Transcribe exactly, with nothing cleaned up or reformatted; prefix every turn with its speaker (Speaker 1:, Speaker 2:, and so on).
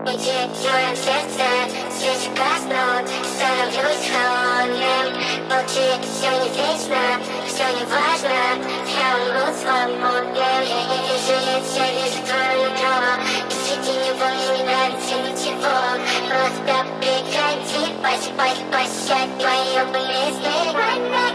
Speaker 1: Твое сердце свечи гаснут, становлюсь холодным. Молчи, все не вечно, все не важно. Я умру свободным. Я не вижу лица, вижу твое нутро. Среди него мне не нравится ничего. Просто прекрати поспать, пощадь мою болезнь.